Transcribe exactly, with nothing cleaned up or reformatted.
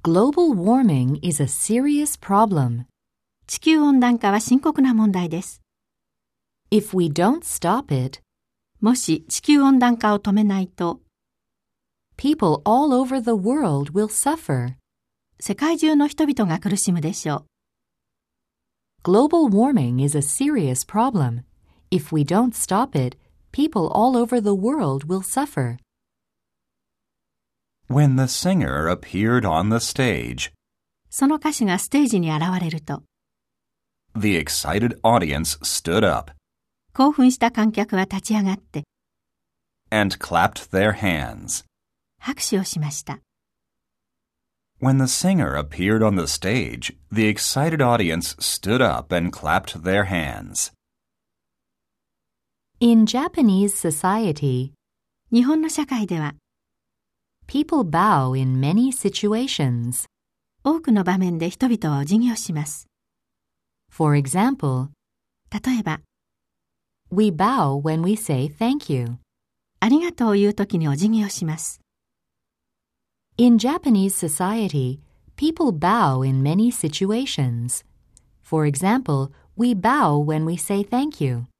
Global warming is a serious problem. 地球温暖化は深刻な問題です。 If we don't stop it, もし地球温暖化を止めないと、 people all over the world will suffer. 世界中の人々が苦しむでしょう。 Global warming is a serious problem. If we don't stop it, people all over the world will suffer. When the singer appeared on the stage, その歌手がステージに現れると、 the excited audience stood up 興奮した観客は立ち上がって、 and clapped their hands. 拍手をしました。 When the singer appeared on the stage, the excited audience stood up and clapped their hands. In Japanese society, 日本の社会では、 people bow in many situations. 多くの場面で人々はお辞儀をします。 For example, 例えば、 we bow when we say thank you. ありがとうを言うときにお辞儀をします。 In Japanese society, people bow in many situations. For example, we bow when we say thank you.